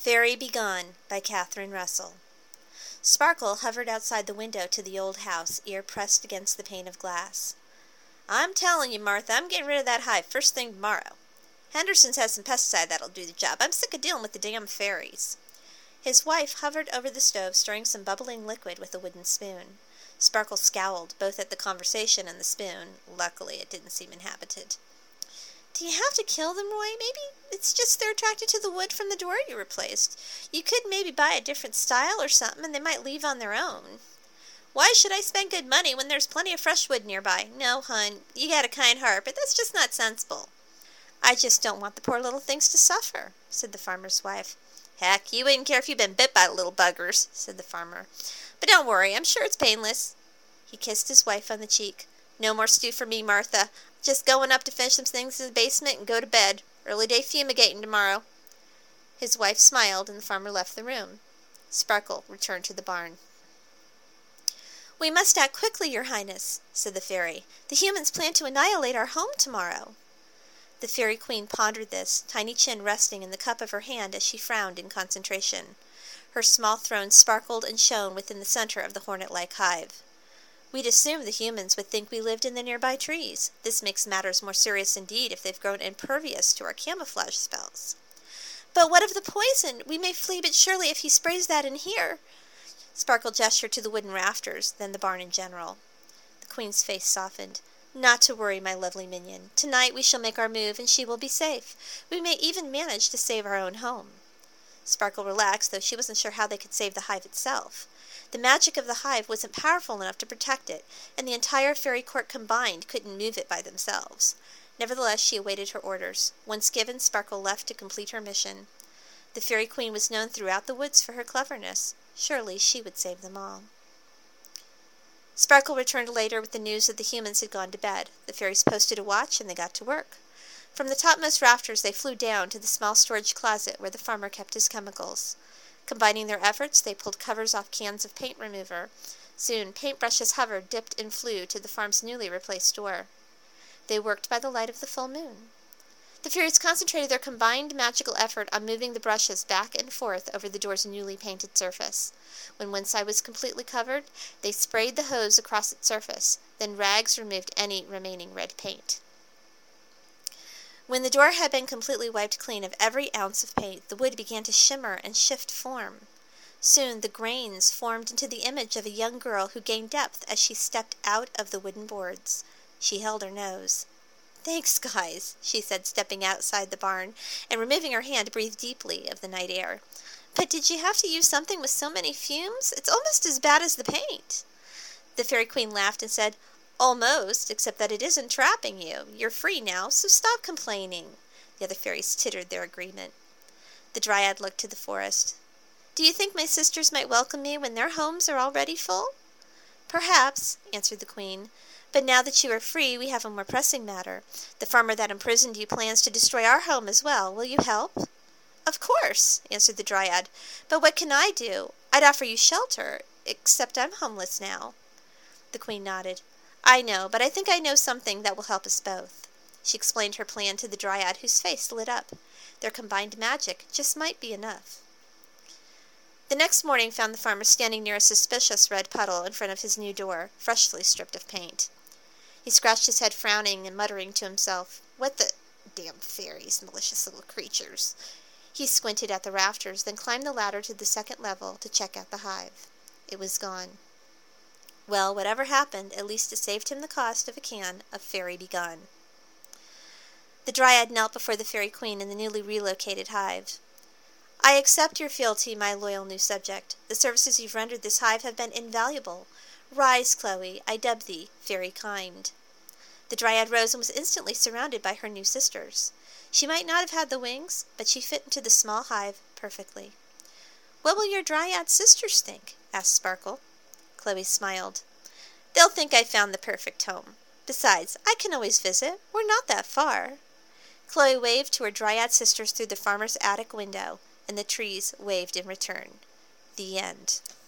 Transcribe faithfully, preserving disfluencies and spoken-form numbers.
Fairy Be Gone by Catherine Russell. Sparkle hovered outside the window to the old house, ear pressed against the pane of glass. "I'm telling you, Martha, I'm getting rid of that hive first thing tomorrow. Henderson's has some pesticide that'll do the job. I'm sick of dealing with the damn fairies." His wife hovered over the stove, stirring some bubbling liquid with a wooden spoon. Sparkle scowled, both at the conversation and the spoon. Luckily, it didn't seem inhabited. "Do you have to kill them, Roy? Maybe it's just they're attracted to the wood from the door you replaced. You could maybe buy a different style or something, and they might leave on their own." "Why should I spend good money when there's plenty of fresh wood nearby? No, hun, you got a kind heart, but that's just not sensible." "I just don't want the poor little things to suffer," said the farmer's wife. "Heck, you wouldn't care if you'd been bit by the little buggers," said the farmer. "But don't worry, I'm sure it's painless." He kissed his wife on the cheek. "No more stew for me, Martha. Just going up to finish some things in the basement and go to bed. Early day fumigating tomorrow." His wife smiled, and the farmer left the room. Sparkle returned to the barn. "We must act quickly, Your Highness," said the fairy. "The humans plan to annihilate our home tomorrow." The fairy queen pondered this, tiny chin resting in the cup of her hand as she frowned in concentration. Her small throne sparkled and shone within the center of the hornet-like hive. "We'd assume the humans would think we lived in the nearby trees. This makes matters more serious indeed if they've grown impervious to our camouflage spells." "But what of the poison? We may flee, but surely if he sprays that in here—" Sparkle gestured to the wooden rafters, then the barn in general. The queen's face softened. "Not to worry, my lovely minion. Tonight we shall make our move, and she will be safe. We may even manage to save our own home." Sparkle relaxed, though she wasn't sure how they could save the hive itself. The magic of the hive wasn't powerful enough to protect it, and the entire fairy court combined couldn't move it by themselves. Nevertheless, she awaited her orders. Once given, Sparkle left to complete her mission. The fairy queen was known throughout the woods for her cleverness. Surely she would save them all. Sparkle returned later with the news that the humans had gone to bed. The fairies posted a watch, and they got to work. From the topmost rafters, they flew down to the small storage closet where the farmer kept his chemicals. Combining their efforts, they pulled covers off cans of paint remover. Soon, paintbrushes hovered, dipped, and flew to the farm's newly replaced door. They worked by the light of the full moon. The fairies concentrated their combined magical effort on moving the brushes back and forth over the door's newly painted surface. When one side was completely covered, they sprayed the hose across its surface. Then rags removed any remaining red paint. When the door had been completely wiped clean of every ounce of paint, the wood began to shimmer and shift form. Soon the grains formed into the image of a young girl who gained depth as she stepped out of the wooden boards. She held her nose. "Thanks, guys," she said, stepping outside the barn, and removing her hand, breathed deeply of the night air. "But did you have to use something with so many fumes? It's almost as bad as the paint." The fairy queen laughed and said, "Almost, except that it isn't trapping you. You're free now, so stop complaining." The other fairies tittered their agreement. The dryad looked to the forest. "Do you think my sisters might welcome me when their homes are already full?" "Perhaps," answered the queen. "But now that you are free, we have a more pressing matter. The farmer that imprisoned you plans to destroy our home as well. Will you help?" "Of course," answered the dryad. "But what can I do? I'd offer you shelter, except I'm homeless now." The queen nodded. "I know, but I think I know something that will help us both." She explained her plan to the dryad, whose face lit up. Their combined magic just might be enough. The next morning found the farmer standing near a suspicious red puddle in front of his new door, freshly stripped of paint. He scratched his head, frowning and muttering to himself, "What the damn fairies, malicious little creatures." He squinted at the rafters, then climbed the ladder to the second level to check out the hive. It was gone. Well, whatever happened, at least it saved him the cost of a can of Fairy Be Gone. The dryad knelt before the fairy queen in the newly relocated hive. "I accept your fealty, my loyal new subject. The services you've rendered this hive have been invaluable. Rise, Chloe, I dub thee Fairy Kind." The dryad rose and was instantly surrounded by her new sisters. She might not have had the wings, but she fit into the small hive perfectly. "What will your dryad sisters think?" asked Sparkle. Chloe smiled. "They'll think I found the perfect home. Besides, I can always visit. We're not that far." Chloe waved to her dryad sisters through the farmer's attic window, and the trees waved in return. The end.